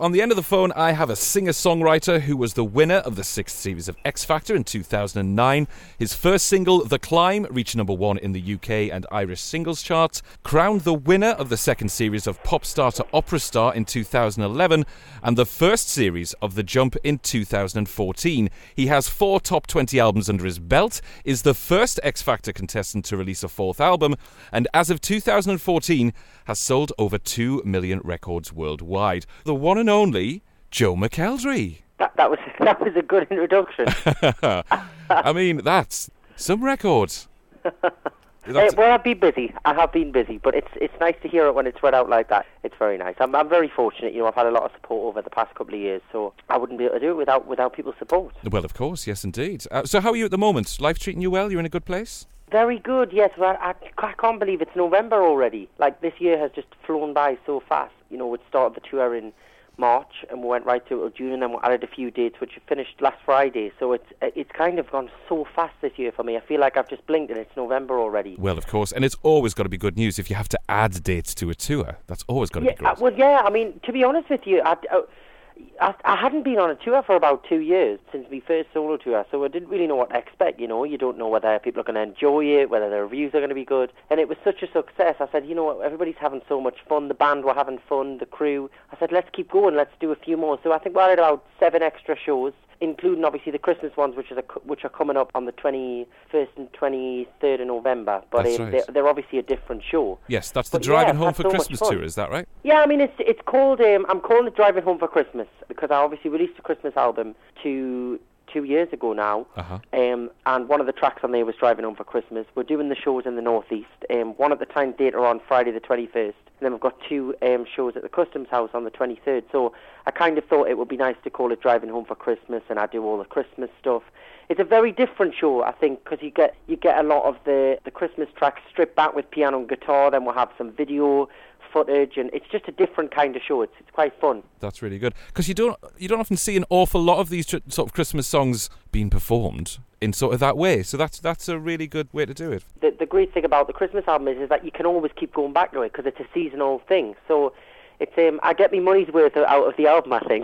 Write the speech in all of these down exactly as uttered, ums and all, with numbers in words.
On the end of the phone, I have a singer-songwriter who was the winner of the sixth series of X Factor in two thousand nine. His first single, The Climb, reached number one in the U K and Irish singles charts, crowned the winner of the second series of Pop Star to Opera Star in two thousand eleven, and the first series of The Jump in two thousand fourteen. He has four top twenty albums under his belt, is the first X Factor contestant to release a fourth album, and as of two thousand fourteen, has sold over two million records worldwide. The one and only Joe McElderry. That, that was that was a good introduction. I mean, that's some records. Uh, well, I've been busy. I have been busy, but it's it's nice to hear it when it's read out like that. It's very nice. I'm I'm very fortunate. You know, I've had a lot of support over the past couple of years, so I wouldn't be able to do it without without people's support. Well, of course, yes, indeed. Uh, so, how are you at the moment? Life treating you well? You're in a good place? Very good. Yes. Well, I, I can't believe it's November already. Like, this year has just flown by so fast. You know, we started the tour in March and we went right through till June, and then we added a few dates which finished last Friday. So it's it's kind of gone so fast this year for me. I feel like I've just blinked and it's November already. Well, of course, and it's always got to be good news if you have to add dates to a tour. That's always got to yeah, be good. Well, yeah. I mean, to be honest with you, I, I, I hadn't been on a tour for about two years since my first solo tour, so I didn't really know what to expect. You know, you don't know whether people are going to enjoy it, whether the reviews are going to be good. And it was such a success. I said, you know, everybody's having so much fun. The band were having fun, the crew. I said, let's keep going. Let's do a few more. So I think we had about seven extra shows, including obviously the Christmas ones, which is a, which are coming up on the twenty-first and twenty-third of November. But that's um, right. they're, they're obviously a different show. Yes, that's the but Driving yeah, Home for so Christmas tour, is that right? Yeah, I mean, it's it's called, um, I'm calling it Driving Home for Christmas, because I obviously released a Christmas album two, two years ago now, uh-huh. um, and one of the tracks on there was Driving Home for Christmas. We're doing the shows in the Northeast, um, one at the Time Theatre on Friday the twenty-first, and then we've got two um, shows at the Customs House on the twenty-third, so I kind of thought it would be nice to call it Driving Home for Christmas, and I do all the Christmas stuff. It's a very different show, I think, because you get you get a lot of the, the Christmas tracks stripped back with piano and guitar, then we'll have some video footage, and it's just a different kind of show. It's it's quite fun. That's really good, because you don't you don't often see an awful lot of these tr- sort of Christmas songs being performed in sort of that way. So that's that's a really good way to do it. The the great thing about the Christmas album is, is that you can always keep going back to it because it's a seasonal thing. So it's um I get me money's worth out of the album, I think.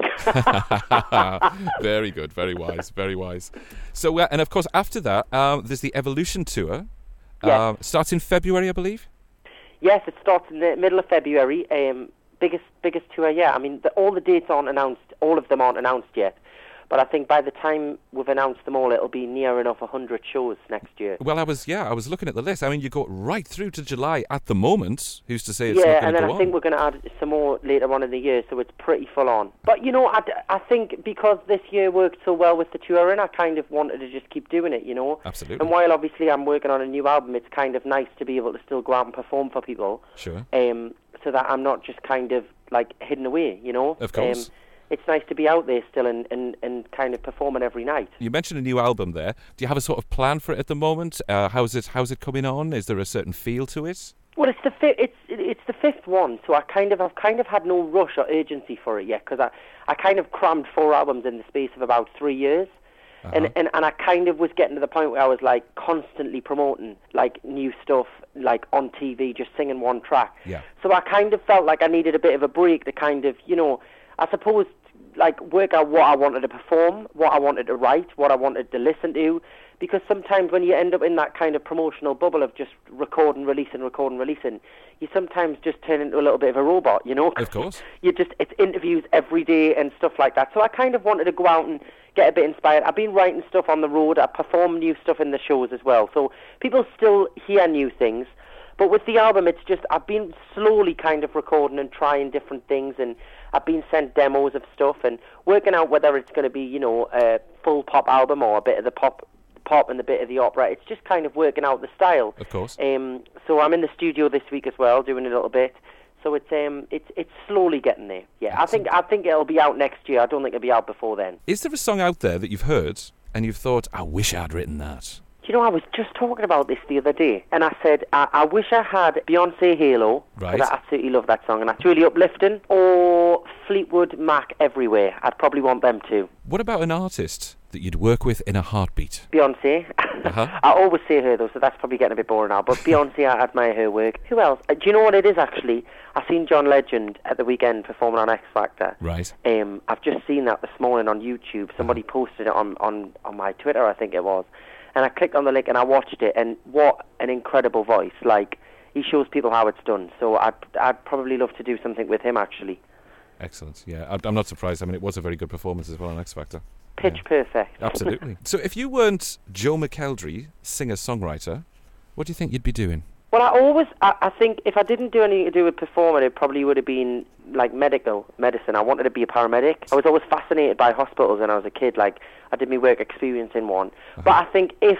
Very good, very wise, very wise. So uh, and of course after that, um, there's the Evolution tour. Yes. Um, starts in February, I believe. Yes, it starts in the middle of February. Um, biggest biggest tour, yeah. I mean, the, all the dates aren't announced. All of them aren't announced yet. But I think by the time we've announced them all, it'll be near enough one hundred shows next year. Well, I was, yeah, I was looking at the list. I mean, you go right through to July at the moment. Who's to say it's yeah, not going to go on? and then I think we're going to add some more later on in the year, so it's pretty full on. But, you know, I, I think because this year worked so well with the touring, I kind of wanted to just keep doing it, you know? Absolutely. And while obviously I'm working on a new album, it's kind of nice to be able to still go out and perform for people. Sure. Um, so that I'm not just kind of, like, hidden away, you know? Of course. Um, it's nice to be out there still and, and, and kind of performing every night. You mentioned a new album there. Do you have a sort of plan for it at the moment? Uh, how's it How's it coming on? Is there a certain feel to it? Well, it's the fi- it's it's the fifth one, so I kind of I've kind of had no rush or urgency for it yet, because I, I kind of crammed four albums in the space of about three years. Uh-huh. And, and and I kind of was getting to the point where I was like constantly promoting like new stuff, like on T V, just singing one track. Yeah. So I kind of felt like I needed a bit of a break to kind of, you know, I suppose, like work out what I wanted to perform, what I wanted to write, what I wanted to listen to. Because sometimes when you end up in that kind of promotional bubble of just recording, releasing, recording, releasing, you sometimes just turn into a little bit of a robot, you know? Of course. You just, it's interviews every day and stuff like that. So I kind of wanted to go out and get a bit inspired. I've been writing stuff on the road. I perform new stuff in the shows as well. So people still hear new things. But with the album, it's just, I've been slowly kind of recording and trying different things, and I've been sent demos of stuff and working out whether it's going to be, you know, a full pop album or a bit of the pop pop and a bit of the opera. It's just kind of working out the style. Of course. Um, so I'm in the studio this week as well, doing a little bit. So it's um, it's it's slowly getting there. Yeah, Excellent. I think I think it'll be out next year. I don't think it'll be out before then. Is there a song out there that you've heard and you've thought, I wish I'd written that? Do you know, I was just talking about this the other day, and I said, I, I wish I had Beyonce Halo, because Right. I absolutely love that song, and that's really uplifting, or Fleetwood Mac Everywhere. I'd probably want them too. What about an artist that you'd work with in a heartbeat? Beyonce. Uh-huh. I always say her, though, so that's probably getting a bit boring now, but Beyonce, I admire her work. Who else? Uh, do you know what it is, actually? I've seen John Legend at the weekend performing on X Factor. Right. Um, I've just seen that this morning on YouTube. Somebody posted it on, on, on my Twitter, I think it was. And I clicked on the link and I watched it, and what an incredible voice. Like, he shows people how it's done. So I'd, I'd probably love to do something with him, actually. Excellent. Yeah, I'm- I'm not surprised. I mean, it was a very good performance as well on X Factor. Pitch Yeah. perfect. Absolutely. So if you weren't Joe McElderry, singer-songwriter, what do you think you'd be doing? Well, I always, I, I think if I didn't do anything to do with performing, it probably would have been like medical, medicine. I wanted to be a paramedic. I was always fascinated by hospitals when I was a kid. Like, I did my work experience in one. Uh-huh. But I think if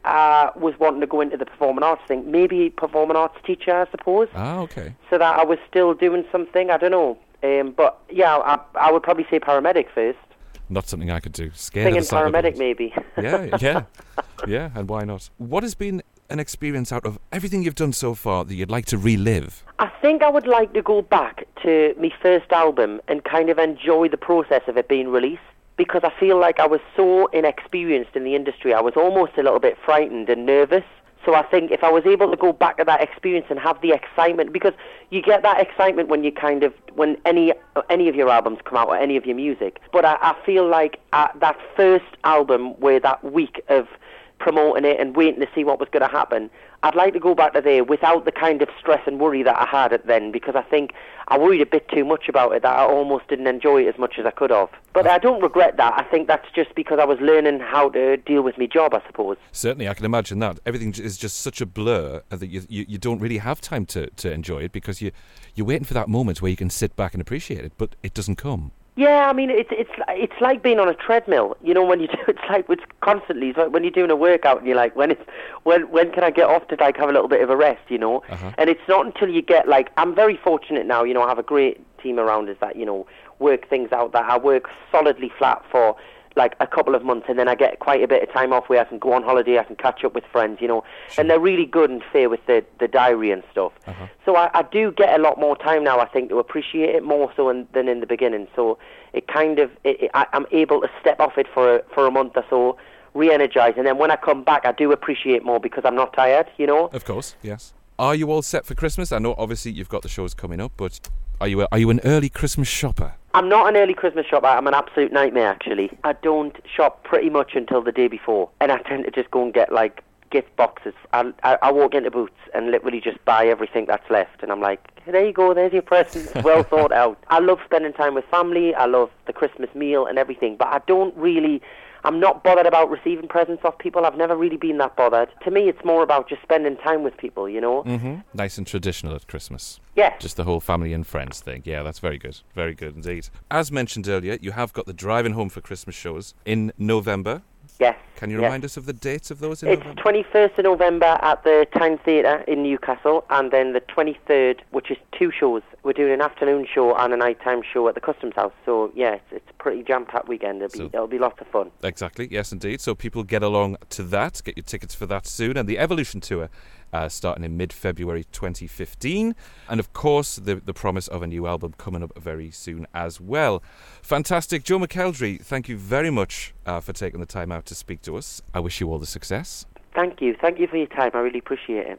I was wanting to go into the performing arts thing, maybe performing arts teacher, I suppose, Ah, okay. so that I was still doing something. I don't know. Um, but yeah, I, I would probably say paramedic first. Not something I could do. Scared Singing of the sight of paramedic, it. maybe. Yeah, yeah. Yeah, and why not? What has been an experience out of everything you've done so far that you'd like to relive? I think I would like to go back to my first album and kind of enjoy the process of it being released, because I feel like I was so inexperienced in the industry. I was almost a little bit frightened and nervous. So I think if I was able to go back to that experience and have the excitement, because you get that excitement when you kind of, when any any of your albums come out or any of your music. But I, I feel like uh, that first album, where that week of promoting it and waiting to see what was going to happen, I'd like to go back to there without the kind of stress and worry that I had it then, because I think I worried a bit too much about it, that I almost didn't enjoy it as much as I could have. But I don't regret that. I think that's just because I was learning how to deal with my job, I suppose. Certainly, I can imagine that. Everything is just such a blur that you you, you don't really have time to, to enjoy it, because you, you're waiting for that moment where you can sit back and appreciate it, but it doesn't come. Yeah, I mean, it's it's it's like being on a treadmill. You know, when you do, it's like it's constantly. It's like when you're doing a workout and you're like, when it's when when can I get off to like have a little bit of a rest? You know, Uh-huh. and it's not until you get like, I'm very fortunate now. You know, I have a great team around us that, you know, work things out. That I work solidly flat for like a couple of months, and then I get quite a bit of time off where I can go on holiday, I can catch up with friends, you know, Sure. and they're really good and fair with the, the diary and stuff. Uh-huh. So I, I do get a lot more time now, I think, to appreciate it more so in, than in the beginning. So it kind of, it, it, I, I'm able to step off it for a, for a month or so, re-energize, and then when I come back, I do appreciate more because I'm not tired, you know. Of course, yes. Are you all set for Christmas? I know, obviously, you've got the shows coming up, but are you a, are you an early Christmas shopper? I'm not an early Christmas shopper. I'm an absolute nightmare, actually. I don't shop pretty much until the day before, and I tend to just go and get, like, gift boxes. I, I, I walk into Boots and literally just buy everything that's left, and I'm like, there you go, there's your present, well thought out. I love spending time with family. I love the Christmas meal and everything, but I don't really... I'm not bothered about receiving presents off people. I've never really been that bothered. To me, it's more about just spending time with people, you know? Mm-hmm. Nice and traditional at Christmas. Yes. Just the whole family and friends thing. Yeah, that's very good. Very good indeed. As mentioned earlier, you have got the Driving Home for Christmas shows in November. Yes. Can you yes. remind us of the dates of those in It's November? twenty-first of November at the Town Theatre in Newcastle, and then the twenty-third, which is two shows. We're doing an afternoon show and a nighttime show at the Customs House. So, yeah, it's, it's a pretty jam-packed weekend. It'll be, So- it'll be lots of fun. Exactly, yes indeed. So people get along to that, get your tickets for that soon. And the Evolution Tour uh, starting in mid-February twenty fifteen. And of course, the, the promise of a new album coming up very soon as well. Fantastic. Joe McElderry, thank you very much uh, for taking the time out to speak to us. I wish you all the success. Thank you. Thank you for your time. I really appreciate it.